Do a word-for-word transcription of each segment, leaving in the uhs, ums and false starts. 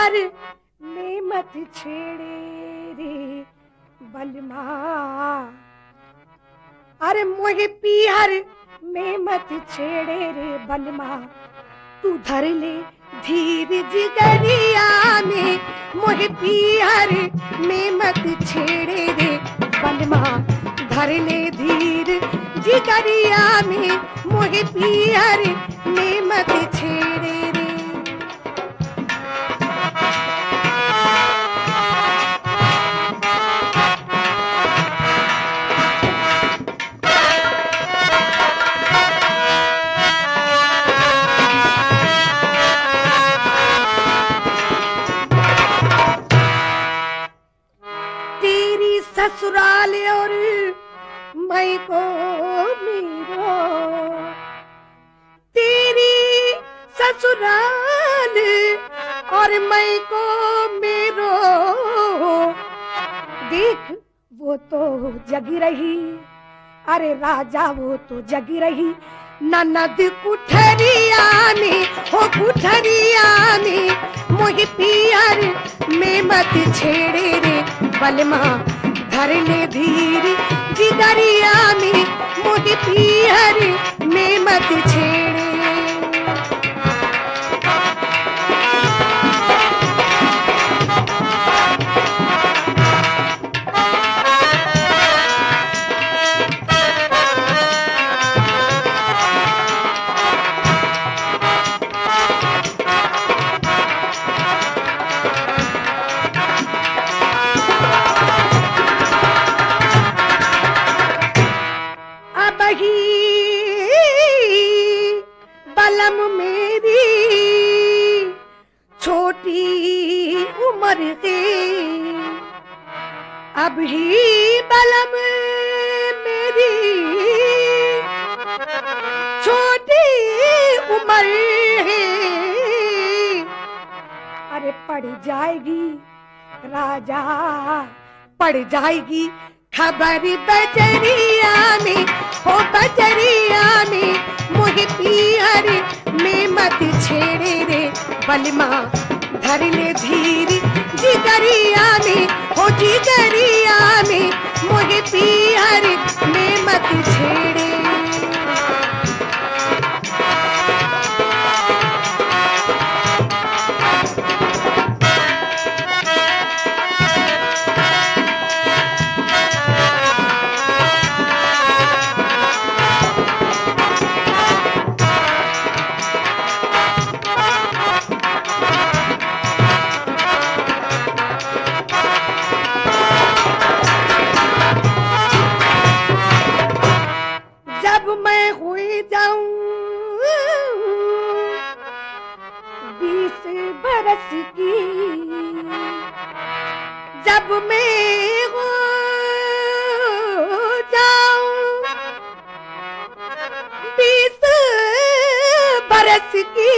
पियर में मत छेड़े रे बलमा, अरे मोहे पियर में मत छेड़े रे बलमा, तू धर ले धीर जिगरिया में, मोहे पियर में मत छेड़े रे बलमा, धर ले धीर जिगरिया में, मोहे पियर में मत छेड़े रे। ससुराल और मैं को मेरो, तेरी ससुराल और मैं को मेरो, देख वो तो जगी रही, अरे राजा वो तो जगी रही, ननद कुठरिया में हो कुठरिया में, मोहि पियर में मत छेड़े रे बलमा, धर ले धीर जिगरिया में, मोहि पियर में मत छेड़े। बलम मेरी छोटी उम्र के, अब ही बलम मेरी छोटी उम्र है, अरे पड़ जाएगी राजा पड़ जाएगी खबर बजरिया में, हो बजरिया में, मोहि पियर में मत छेड़े रे बलमा, धर ले धीर जिगरिया में, हो जिगरिया में, मोहि पियर में मत छेड़े। जब मैं हुई जाऊं बीस बरस की, जब मैं हो जाऊं बीस बरस की,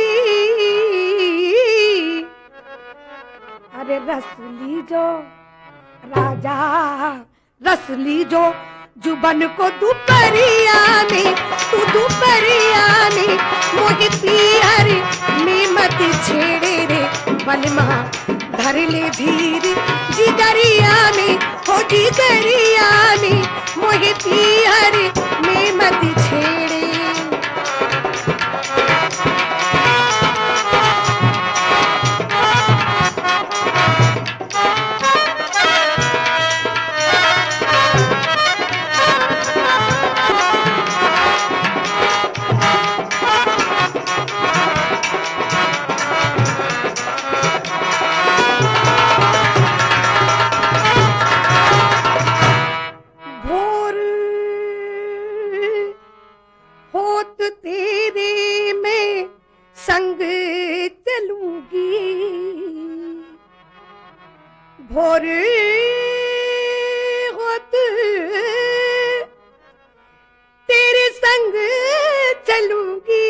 अरे रस लीजो राजा रस लीजो जुबन को दोपहरिया में, तू दोपहरिया में, मोहि पियर में मत छेड़े रे बलमा, धर ले धीर जिगरिया में, हो जिगरिया में, मोहि पियर में मत छेड़े। तेरे में संग चलूंगी, भोर होत तेरे संग चलूंगी,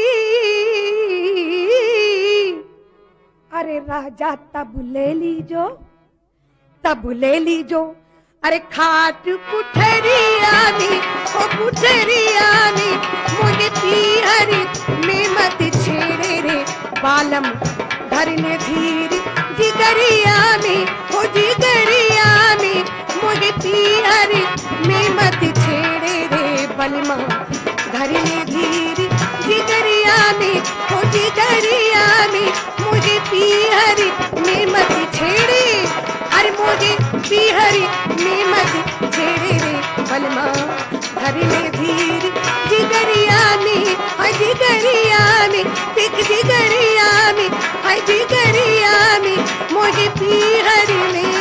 अरे राजा तब ले लीजो तब ले लीजो, अरे खाट कुठरिया में, ओ कुठरिया में, मोहि पियर में मत छेड़े रे बालम, धर ले धीर जिगर जिगरिया में हो जिगरिया में मोहे पिहरी में मत छेड़े रे बलमा धरने धीर जिगरिया में हो जिगरिया में मुझे पिहरी में मत छेड़े अरे मुझे पिहरी में मत छेड़े रे बलमा धरने धीर जिगरिया में हाय जिगरिया में पिक जिगरिया में हाय जिगरिया में मुझे पिहरी में